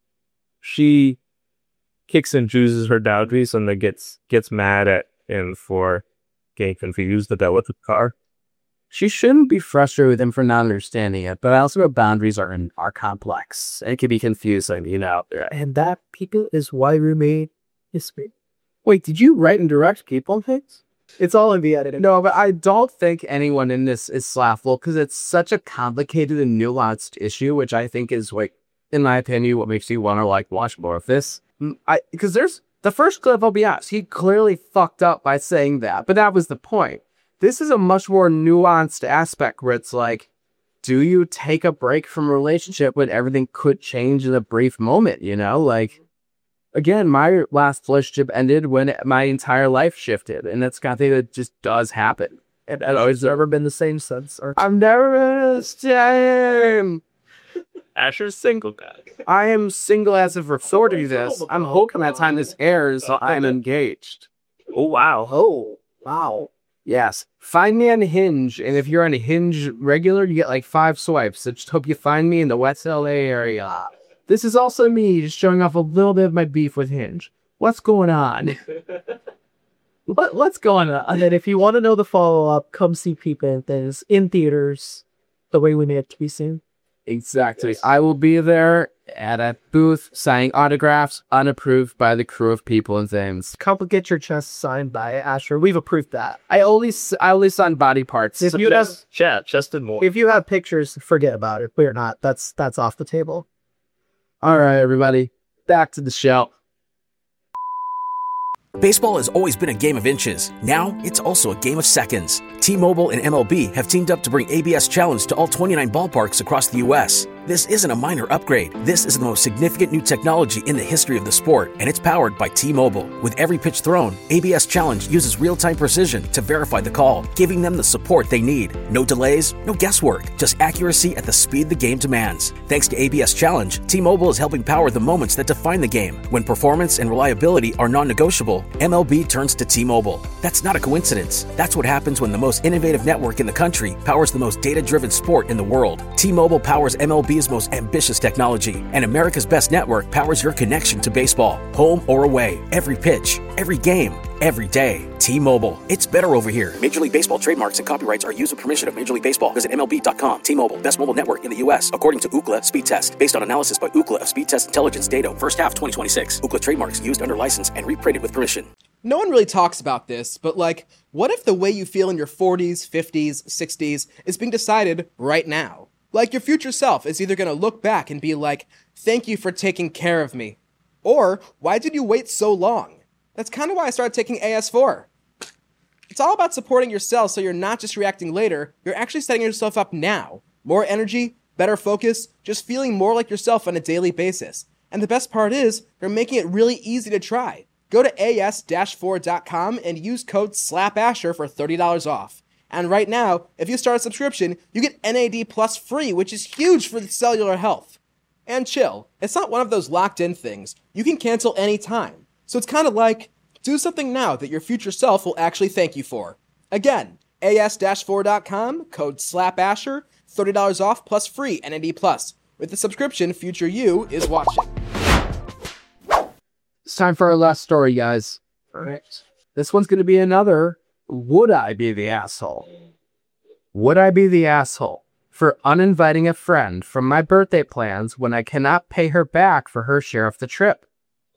kicks and chooses her boundaries and then gets mad at him for getting confused about what the car. She shouldn't be frustrated with him for not understanding it, but also her boundaries are complex. It can be confusing, And that, people, is why we made history. Wait, did you write and direct people things? It's all in the editing. No, but I don't think anyone in this is slappable because it's such a complicated and nuanced issue, which I think is, like, in my opinion, what makes you want to, watch more of this. Because there's the first clip, I'll be honest, he clearly fucked up by saying that, but that was the point. This is a much more nuanced aspect where it's like, do you take a break from a relationship when everything could change in a brief moment, Again, my last relationship ended when my entire life shifted, and that's kind of thing that just does happen. And I've always never been the same since. I've never been the same. Asher's single guy. I am single as of recording this. I'm hoping by the time this airs, I'm engaged. Oh, wow. Oh, wow. Yes. Find me on Hinge, and if you're on a Hinge regular, you get 5 swipes. So just hope you find me in the West LA area. This is also me just showing off a little bit of my beef with Hinge. What's going on? What's going on? And then if you want to know the follow-up, come see People Things in theaters the way we made it to be seen. Exactly. Yes. I will be there at a booth signing autographs unapproved by the crew of People and Things. Come get your chest signed by Asher. We've approved that. I only sign body parts. If you have chest and more. If you have pictures, forget about it. We're not. That's off the table. All right, everybody. Back to the show. Baseball has always been a game of inches. Now, it's also a game of seconds. T-Mobile and MLB have teamed up to bring ABS Challenge to all 29 ballparks across the U.S. This isn't a minor upgrade. This is the most significant new technology in the history of the sport, and it's powered by T-Mobile. With every pitch thrown, ABS Challenge uses real-time precision to verify the call, giving them the support they need. No delays, no guesswork, just accuracy at the speed the game demands. Thanks to ABS Challenge, T-Mobile is helping power the moments that define the game. When performance and reliability are non-negotiable, MLB turns to T-Mobile. That's not a coincidence. That's what happens when the most innovative network in the country powers the most data-driven sport in the world. T-Mobile powers MLB's most ambitious technology, and America's best network powers your connection to baseball. Home or away, every pitch, every game, every day. T-Mobile. It's better over here. Major League Baseball trademarks and copyrights are used with permission of Major League Baseball. Visit MLB.com. T-Mobile. Best mobile network in the U.S. according to Ookla Speed Test. Based on analysis by Ookla of Speed Test Intelligence data. First half 2026. Ookla trademarks used under license and reprinted with permission. No one really talks about this, but what if the way you feel in your 40s, 50s, 60s is being decided right now? Your future self is either going to look back and be like, thank you for taking care of me. Or, why did you wait so long? That's kind of why I started taking AS4. It's all about supporting yourself so you're not just reacting later, you're actually setting yourself up now. More energy, better focus, just feeling more like yourself on a daily basis. And the best part is, they're making it really easy to try. Go to as-4.com and use code SLAPASHER for $30 off. And right now, if you start a subscription, you get NAD Plus free, which is huge for the cellular health. And chill, it's not one of those locked-in things. You can cancel anytime. So it's kind of like, do something now that your future self will actually thank you for. Again, as-4.com, code SLAPASHER, $30 off plus free NAD Plus. With the subscription, future you is watching. It's time for our last story, guys. All right. This one's going to be another, would I be the asshole? Would I be the asshole for uninviting a friend from my birthday plans when I cannot pay her back for her share of the trip?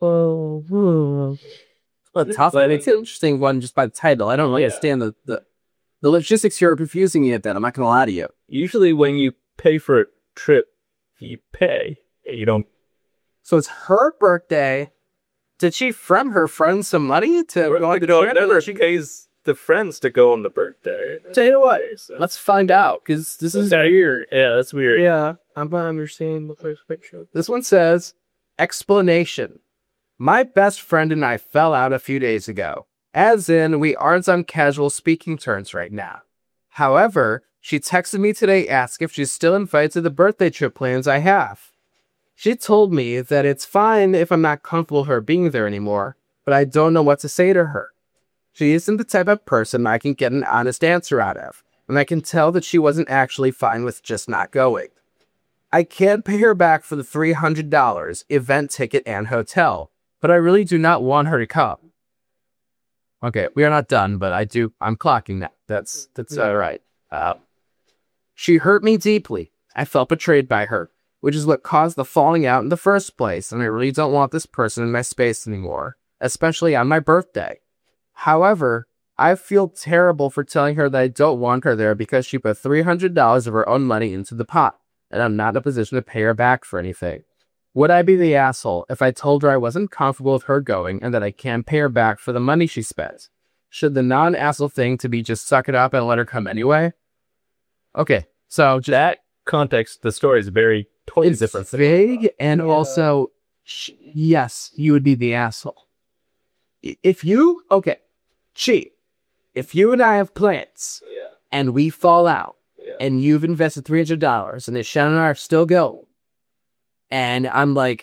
Well, tough. It's an interesting one just by the title. I don't understand the logistics here are confusing me a bit. I'm not going to lie to you. Usually when you pay for a trip, you pay. You don't. So it's her birthday. Did she friend her friends some money to go on the trip? No, she pays the friends to go on the birthday. Tell you what, let's find out, because this is weird. Yeah, that's weird. Yeah, I'm understanding the first picture. This one says, explanation. My best friend and I fell out a few days ago. As in, we aren't on casual speaking terms right now. However, she texted me today asking if she's still invited to the birthday trip plans I have. She told me that it's fine if I'm not comfortable with her being there anymore, but I don't know what to say to her. She isn't the type of person I can get an honest answer out of, and I can tell that she wasn't actually fine with just not going. I can't pay her back for the $300 event ticket and hotel, but I really do not want her to come. Okay, we are not done, but I'm clocking that. That's all right. She hurt me deeply. I felt betrayed by her, which is what caused the falling out in the first place, and I really don't want this person in my space anymore, especially on my birthday. However, I feel terrible for telling her that I don't want her there because she put $300 of her own money into the pot, and I'm not in a position to pay her back for anything. Would I be the asshole if I told her I wasn't comfortable with her going and that I can't pay her back for the money she spent? Should the non-asshole thing to be just suck it up and let her come anyway? Okay, so that context, the story is very totally different. It's vague, and also, yes, you would be the asshole. If you and I have plans, and we fall out, and you've invested $300, and then Shannon and I are still going, and I'm like,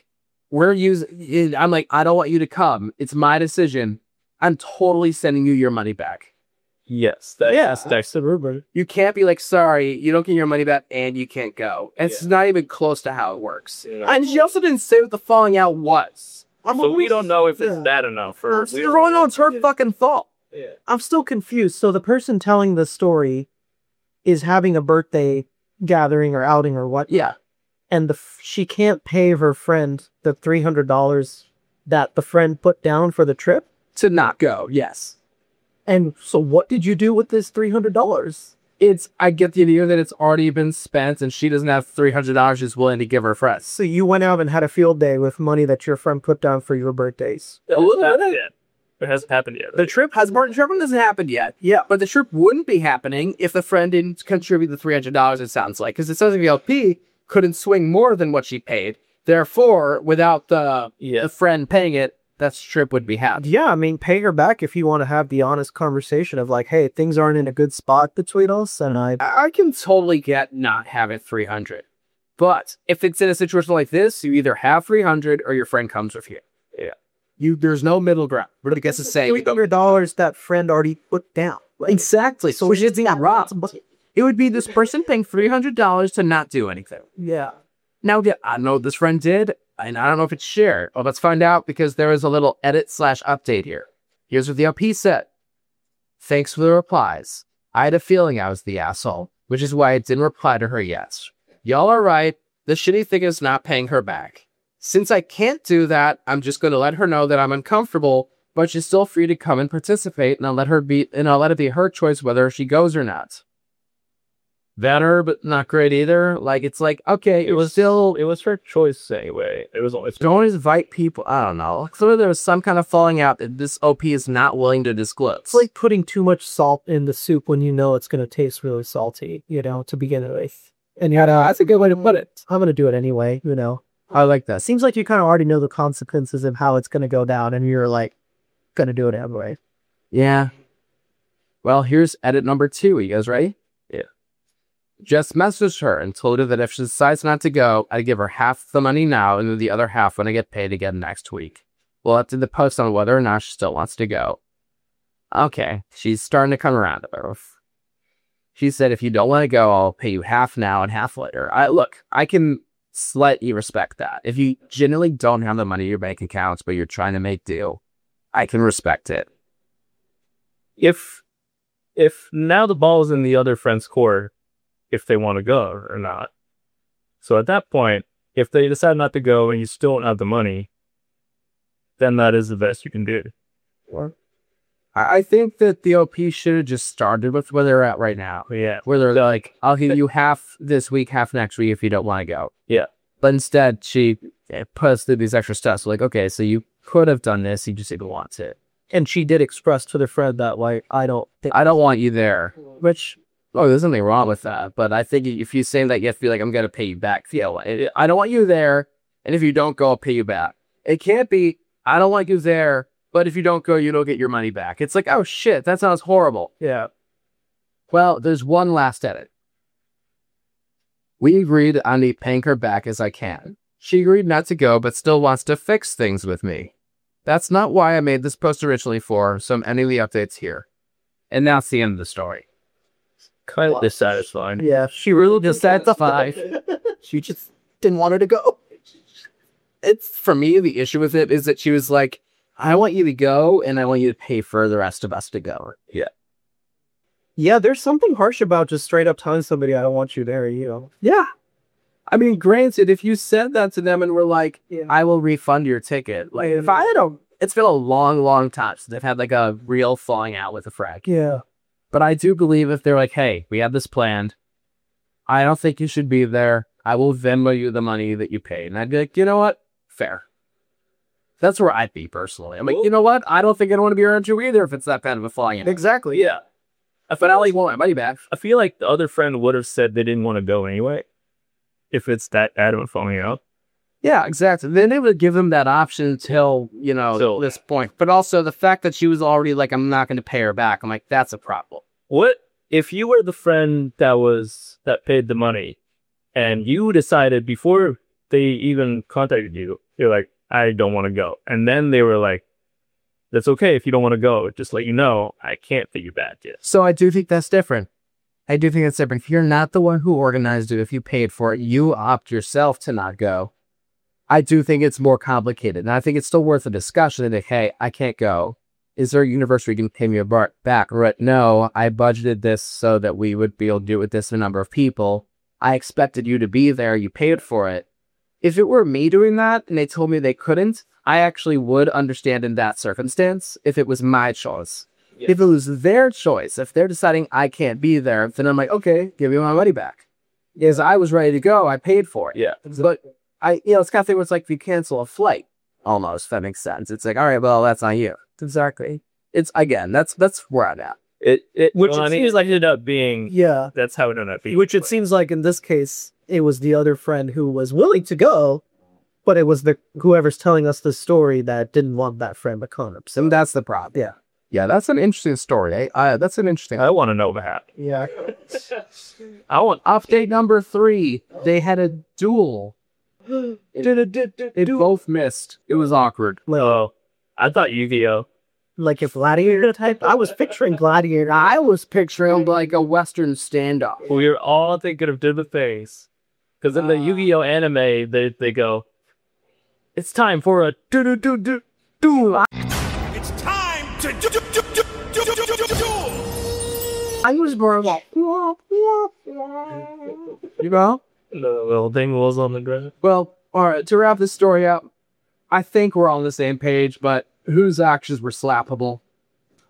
I don't want you to come. It's my decision. I'm totally sending you your money back. Yes. That's the rumor. You can't be like, sorry, you don't get your money back and you can't go. It's not even close to how it works. Yeah. And she also didn't say what the falling out was. So we don't know if it's bad enough. It's her fucking fault. Yeah. I'm still confused. So the person telling the story is having a birthday gathering or outing or what? Yeah. And she can't pay her friend the $300 that the friend put down for the trip? To not go, yes. And so what did you do with this $300? I get the idea that it's already been spent and she doesn't have $300 she's willing to give her friends. So you went out and had a field day with money that your friend put down for your birthdays. It hasn't happened yet. The trip hasn't happened yet. Yeah. But the trip wouldn't be happening if the friend didn't contribute the $300, it sounds like. Because it sounds like the LP couldn't swing more than what she paid. Therefore, without the friend paying it, that trip would be happening. Yeah, I mean, pay her back if you want to have the honest conversation of like, hey, things aren't in a good spot between us, and I can totally get not having $300. But if it's in a situation like this, you either have $300 or your friend comes with you. Yeah. There's no middle ground. What I guess it's saying $300 that friend already put down. Exactly. So it's not wrong. It would be this person paying $300 to not do anything. Yeah. Now, I know what this friend did, and I don't know if it's shared. Well, let's find out, because there is a little edit/update here. Here's what the LP said. Thanks for the replies. I had a feeling I was the asshole, which is why I didn't reply to her yet. Y'all are right. The shitty thing is not paying her back. Since I can't do that, I'm just going to let her know that I'm uncomfortable, but she's still free to come and participate, and I'll let it be her choice whether she goes or not. better, but not great either. Like, it's like, okay, it was her choice anyway. Don't invite people. I don't know. So there was some kind of falling out that this OP is not willing to disclose. It's like putting too much salt in the soup when you know it's going to taste really salty, to begin with. And that's a good way to put it. I'm going to do it anyway, I like that. Seems like you kind of already know the consequences of how it's going to go down, and you're like, going to do it anyway. Yeah. Well, here's edit number 2. You guys ready? Yeah. Just messaged her and told her that if she decides not to go, I'd give her half the money now and then the other half when I get paid again next week. We'll have to the post on whether or not she still wants to go. Okay, she's starting to come around to earth. She said, if you don't want to go, I'll pay you half now and half later. I can slightly respect that. If you genuinely don't have the money in your bank accounts, but you're trying to make do, I can respect it. If now the ball is in the other friend's court, if they want to go or not. So at that point, if they decide not to go and you still don't have the money, then that is the best you can do. I think that the OP should have just started with where they're at right now. Yeah. Where they're like, I'll give you half this week, half next week if you don't want to go. Yeah. But instead, she put us through these extra steps. So like, okay, so you could have done this, you just didn't want to. And she did express to the friend that, like, I don't want you there. Which, there's nothing wrong with that. But I think if you say that, you feel like I'm going to pay you back. Yeah, I don't want you there. And if you don't go, I'll pay you back. It can't be, I don't want you there, but if you don't go, you don't get your money back. It's like, oh shit, that sounds horrible. Yeah. Well, there's one last edit. We agreed on me paying her back as I can. She agreed not to go, but still wants to fix things with me. That's not why I made this post originally for, so I'm ending the updates here. And that's the end of the story. Kind of dissatisfying. Yeah, she really dissatisfied. She just didn't want her to go. It's, for me, the issue with it is that she was like, I want you to go, and I want you to pay for the rest of us to go. Yeah. Yeah, there's something harsh about just straight up telling somebody, I don't want you there, Yeah. I mean, granted, if you said that to them and were like, I will refund your ticket. Like, if I had it's been a long, long time since they've had like a real falling out with a friend. Yeah. But I do believe if they're like, hey, we have this planned. I don't think you should be there. I will Venmo you the money that you paid. And I'd be like, you know what? Fair. That's where I'd be personally. I'm like, you know what? I don't think I want to be around you either if it's that kind of a falling out. Exactly. Yeah. But I'll want my money back. I feel like the other friend would have said they didn't want to go anyway. If it's that bad of a falling out. Yeah, exactly. Then they would give them that option until, this point. But also the fact that she was already like, I'm not going to pay her back. I'm like, that's a problem. What if you were the friend that paid the money and you decided before they even contacted you, you're like, I don't want to go. And then they were like, that's okay if you don't want to go. Just let you know, I can't pay you back yet. So I do think that's different. If you're not the one who organized it, if you paid for it, you opt yourself to not go. I do think it's more complicated. And I think it's still worth a discussion. Like, hey, I can't go. Is there a universe where you can pay me back? Right? No, I budgeted this so that we would be able to do it with this number of people. I expected you to be there. You paid for it. If it were me doing that and they told me they couldn't, I actually would understand in that circumstance if it was my choice. Yeah. If it was their choice, if they're deciding I can't be there, then I'm like, okay, give me my money back. Because I was ready to go, I paid for it. Yeah. But it's kind of thing where it's like if you cancel a flight, almost, if that makes sense. It's like, all right, well, that's on you. Exactly. It's, again, that's where I'm at. Seems like it ended up being. Yeah. That's how it ended up being. Which it seems like in this case, it was the other friend who was willing to go, but it was whoever's telling us the story that didn't want that friend to come. So and that's the problem. Yeah. Yeah, that's an interesting story. That's an interesting. I want to know that. Yeah. I want update number 3. They had a duel. They both missed. It was awkward. Oh, I thought Yu-Gi-Oh. Like a gladiator type. I was picturing gladiator. I was picturing like a Western standoff. We were all thinking of Did the Face, because in the Yu-Gi-Oh anime, they go, it's time for a do. It's time to do. I was more like, The little thing was on the ground. Well, all right, to wrap this story up, I think we're all on the same page, but whose actions were slappable?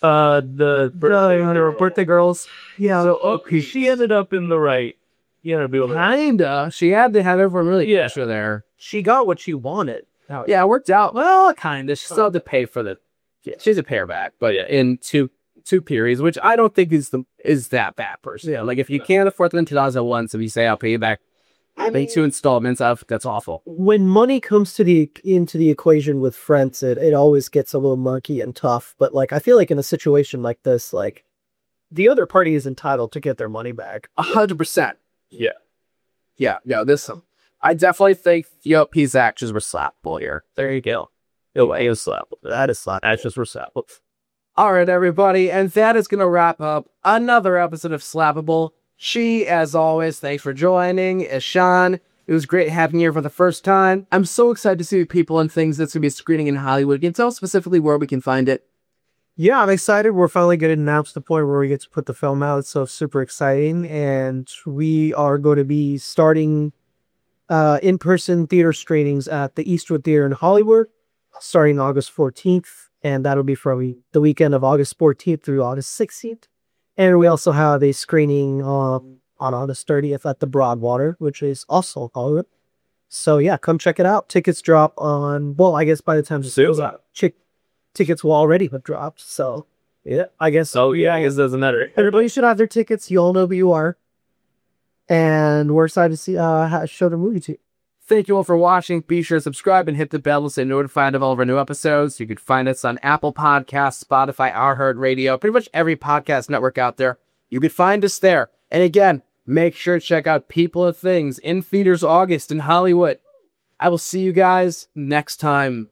The birthday girls. Yeah. So she ended up in the right. Kinda. She had to have everyone really push her there. She got what she wanted. Yeah, it worked out. Well, kinda. She still had to pay for the. Yeah, she's a pair back, but yeah, in two periods, which I don't think is that bad person. Yeah, like if you can't afford them in 2001, so you say I'll pay you back. Pay 2 installments. That's awful. When money comes into the equation with friends, it always gets a little murky and tough. But like I feel like in a situation like this, like the other party is entitled to get their money back. 100%. Yeah. Yeah. I definitely think P's actions were slappable here. There you go. It was slappable. That is slappable. Actions were slappable. All right, everybody, and that is going to wrap up another episode of Slappable. She, as always, thanks for joining. Sean, it was great having you here for the first time. I'm so excited to see people and things that's going to be screening in Hollywood. Can you tell us specifically where we can find it? Yeah, I'm excited. We're finally going to announce the point where we get to put the film out. It's so super exciting. And we are going to be starting in-person theater screenings at the Eastwood Theater in Hollywood, starting August 14th. And that'll be from the weekend of August 14th through August 16th. And we also have a screening on August 30th at the Broadwater, which is also Hollywood. So yeah, come check it out. Tickets drop on, well, I guess by the time this goes out, tickets will already have dropped. So yeah, I guess. Oh yeah, I guess it doesn't matter. Everybody should have their tickets. You all know who you are. And we're excited to see show the movie to you. Thank you all for watching. Be sure to subscribe and hit the bell to stay notified of all of our new episodes. You can find us on Apple Podcasts, Spotify, iHeartRadio, pretty much every podcast network out there. You can find us there. And again, make sure to check out People and Things in theaters August in Hollywood. I will see you guys next time.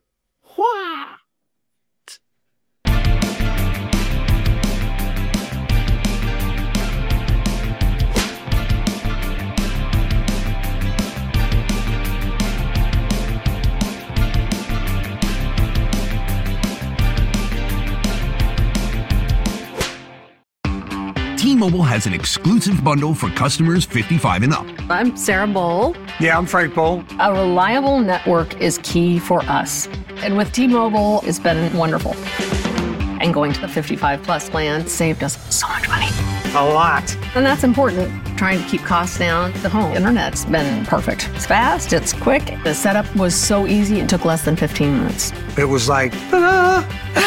T-Mobile has an exclusive bundle for customers 55 and up. I'm Sarah Bowl. Yeah, I'm Frank Bowl. A reliable network is key for us. And with T-Mobile, it's been wonderful. And going to the 55 plus plan saved us so much money. A lot. And that's important. Trying to keep costs down. The home internet's been perfect. It's fast, it's quick. The setup was so easy, it took less than 15 minutes. It was like, ta-da!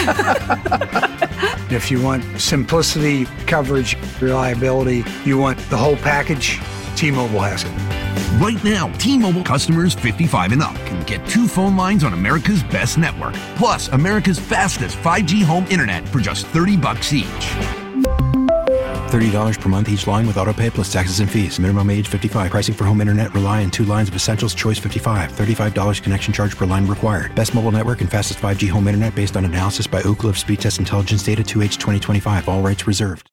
If you want simplicity, coverage, reliability, you want the whole package, T-Mobile has it. Right now, T-Mobile customers 55 and up can get 2 phone lines on America's best network, plus America's fastest 5G home internet for just $30 each. $30 per month each line with autopay plus taxes and fees. Minimum age 55. Pricing for home internet rely on 2 lines of Essentials Choice 55. $35 connection charge per line required. Best mobile network and fastest 5G home internet based on analysis by Ookla of Speed Test Intelligence Data 2H 2025. All rights reserved.